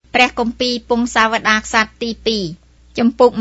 ព្រះគម្ពីរពង្សាវតារក្សត្រទី2ចំពុក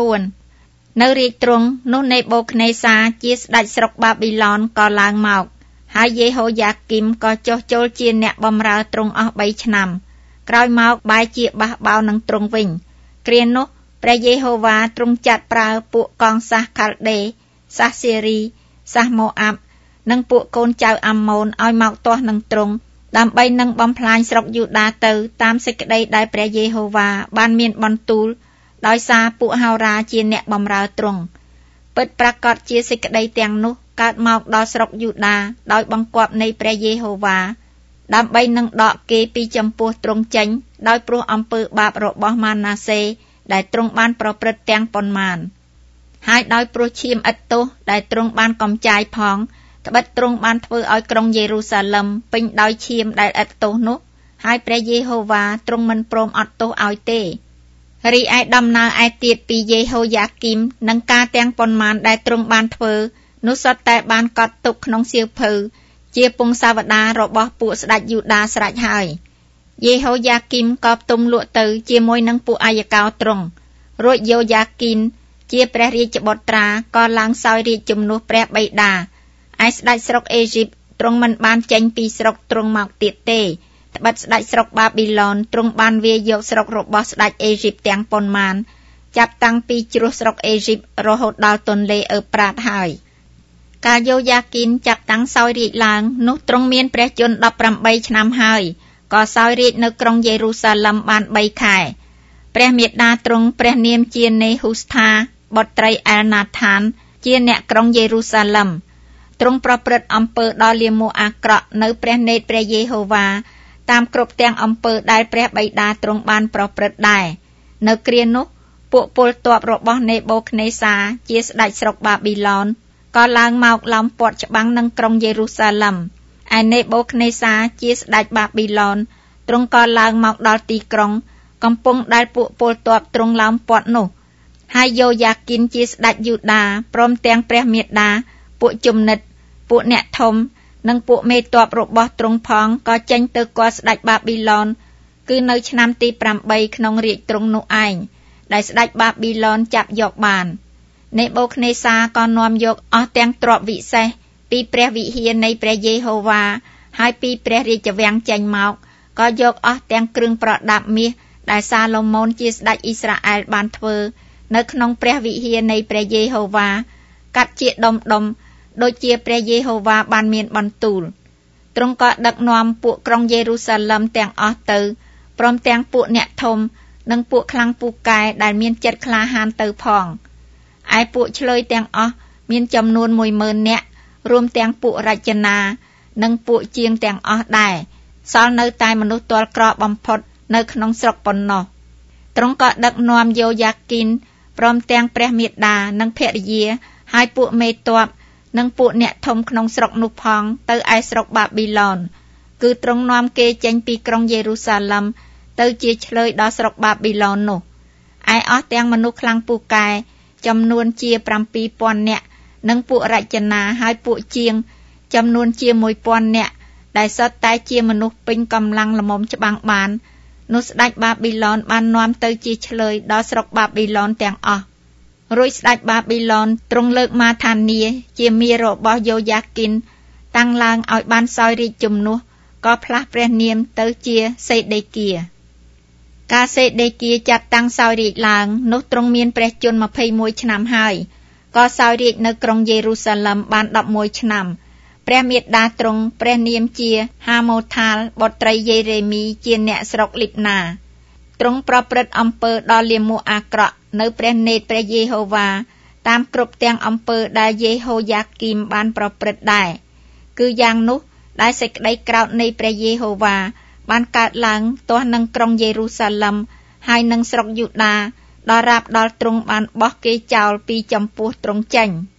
24នៅរាជទ្រង់នោះនេបូខនេសាជាស្ដេចស្រុកបាប៊ីឡនក៏ឡើងមកហើយយេហូយ៉ាគីមក៏ចុះចូលជាអ្នកបម្រើទ្រង់អស់3ឆ្នាំក្រោយមកបែរជាបះបោរនឹងទ្រង់វិញគ្រានោះព្រះយេហូវ៉ាទ្រង់ចាត់ប្រើពួកកងសាសខាល់ដេសាសសេរីសាសម៉ូអាប់និងពួកកូនចៅអាម៉ូនឲ្យមកទាស់នឹងទ្រង់ដើម្បីនឹងបំផ្លាញស្រុកយូដាទៅតាមសេចក្តីដែលព្រះយេហូវ៉ាបានមានបន្ទូលដោយសារពួកហោរាជាអ្នកបម្រើទ្រង់ពិតប្រាកដជាសេចក្តីទាំងនោះកើតមកដល់ស្រុកយូដាដោយបង្គាប់នៃព្រះយេហូវ៉ាដើម្បីនឹងដកគេពីចំពោះទ្រង់ចេញដោយព្រោះអំពើបាបរបស់ម៉ាណាសេដែលទ្រង់បានប្រព្រឹត្តទាំងប៉ុន្មានហើយដោយព្រោះឈាមឥតទោសដែលទ្រង់បានកំចាយផងត្បិតទ្រង់បានធ្វើឲ្យក្រុងយេរូសាឡឹមពេញដោយឈាមដែលឥតទោសនោះហើយព្រះយេហូវ៉ាទ្រង់មិនព្រមអត់ទោសឲ្យទេរីឯដំណើរឯទៀតពីយេហូយ៉ាគីមនិងការទាំងប៉ុន្មានដែលទ្រង់បានធ្វើនោះសុទ្ធតែបានកត់ទុកក្នុងសៀវភៅជាពង្សាវតាររបស់ពួកស្ដេចយូដាស្រេចហើយយេហូយ៉ាគីមក៏ផ្ទុំលក់ទៅជាមួយនឹងពួកអាយកោទ្រង់រួចយោយ៉ាគីនជាព្រះរាជបុត្រាក៏ឡើងសោយរាជជំនួសព្រះបិតាឯស្ដេចស្រុកអេស៊ីបទ្រង់មិនបានចេញពីស្រុកទ្រង់មកទៀតទេត្បិតស្ដេចស្រុកបាប៊ីឡនទ្រង់បានវាយយកស្រុករបស់ស្ដេចអេស៊ីបទាំងប៉ុន្មានចាប់តាំងពីជ្រោះស្រុកអេស៊ីបរហូតដល់ទន្លេអឺប្រាតហើយកាលយោយ៉ាគីនចាប់តាំងសោយរាជឡើងនោះទ្រង់មានព្រះជន្ម18ឆ្នាំហើយក៏សោយរាជនៅក្រុងយេរូសាឡឹមបាន3ខែព្រះមាតាទ្រង់ព្រះនាមជានេហ៊ូស្ថាបុត្រីអែលណាថានជាអ្នកក្រុងយេរូសាឡឹមទ្រង់ប្រព្រឹត្តអំពើដ៏លាមកអាក្រក់នៅព្រះនេត្រព្រះយេហូវ៉ាតាមគ្រប់ទាំងអំពើដែលព្រះបិតាទ្រង់បានប្រព្រឹត្តដែរនៅគ្រានោះពួកពលទ័ពរបស់នេបូខនេសាជាស្ដេចស្រុកបាប៊ីឡនក៏ឡើងមកឡោមព័ទ្ធច្បាំងនឹងក្រុងយេរូសាឡឹមឯនេបូខនេសាជាស្ដេចបាប៊ីឡនទ្រង់ក៏ឡើងមកដល់ទីក្រុងកំពុងដែលពួកពលទ័ពទ្រង់ឡោមព័ទ្ធនោះហើយយោយ៉ាគីនជាស្ដេចយូដាព្រមទាំងព្រះមាតាពួកជំនិតពួកអ្នកធំនិងពួកមេទ័ពរបស់ទ្រង់ផងក៏ចេញទៅគាល់ស្ដេចបាប៊ីឡនគឺនៅឆ្នាំទី8ក្នុងរាជទ្រង់នោះឯងដែលស្ដេចបាប៊ីឡនចាប់យកបាននេបូខនេសាក៏នាំយកអស់ទាំងទ្រព្យវិសេសពីព្រះវិហារនៃព្រះយេហូវ៉ាហើយពីព្រះរាជវាំងចេញមកក៏យកអស់ទាំងគ្រឿងប្រដាប់មាសដែលសាឡូមោនជាស្ដេចអ៊ីស្រាអែលបានធ្វើនៅក្នុងព្រះវិហារនៃព្រះយេហូវ៉ាកាត់ជាដុំដូចជាព្រះយេហូវ៉ាបានមានបន្ទូលទ្រង់ក៏ដឹកនាំពួកក្រុងយេរូសាឡឹមទាំងអស់ទៅព្រមទាំងពួកអ្នកធំនិងពួកខ្លាំងពូកែដែលមានចិត្តក្លាហានទៅផងឯពួកឆ្លើយទាំងអស់មានចំនួន 10,000 នាក់រួមទាំងពួករចនានិងពួកជាងទាំងអស់ដែរសល់នៅតែមនុស្សទាល់ក្របំផុតនៅក្នុងស្រុកប៉ុណ្ណោះទ្រង់ក៏ដឹកនាំយោយ៉ាគីនព្រមទាំងព្រះមាតានិងភរិយាហើយពួកមេទ័ពនិងពួកអ្នកធំក្នុងស្រុកនោះផងទៅឯស្រុកបាប៊ីឡនគឺទ្រង់នាំគេចេញពីក្រុងយេរូសាឡឹមទៅជាឆ្លើយដល់ស្រុកបាប៊ីឡននោះឯអស់ទាំងមនុស្សខ្លាំងពូកែចំនួនជា 7,000 នាក់និងពួករចនាហើយពួកជាងចំនួនជា 1,000 នាក់ដែលសុទ្ធតែជាមនុស្សពេញកម្លាំងល្មមច្បាំងបាននោះស្ដេចបាប៊ីឡនបាននាំទៅជាឆ្លើយដល់ស្រុកបាប៊ីឡនទាំងអស់រួចស្ដេចបាប៊ីឡនទ្រង់លើកម៉ាថានីជាមាររបស់យោយ៉ាគីនតាំងឡើងឲ្យបានសោយរាជជំនួសក៏ផ្លាស់ព្រះនាមទៅជាសេដេគៀកាលសេដេគៀចាប់តាំងសោយរាជឡើងនោះទ្រង់មានព្រះជន្ម21ឆ្នាំហើយក៏សោយរាជនៅក្រុងយេរូសាឡឹមបាន11ឆ្នាំព្រះមាតាទ្រង់ព្រះនាមជាហាម៉ូថាលបុត្រីយេរេមីជាអ្នកស្រុកលីបណាទ្រង់ប្រព្រឹត្តអំពើដ៏លាមកអាក្រក់នៅព្រះនេត្រព្រះយេហូវ៉ាតាមគ្រប់ទាំងអំពើដែលយេហូយ៉ាគីមបានប្រព្រឹត្តដែរគឺយ៉ាងនោះដែលសេចក្តីក្រោធនៃព្រះយេហូវ៉ាបានកើតឡើងទាស់នឹងក្រុងយេរូសាឡឹមហើយនឹងស្រុកយូដាដល់រាបដល់ទ្រង់បានបោះគេចោលពីចំពោះទ្រង់ចេញ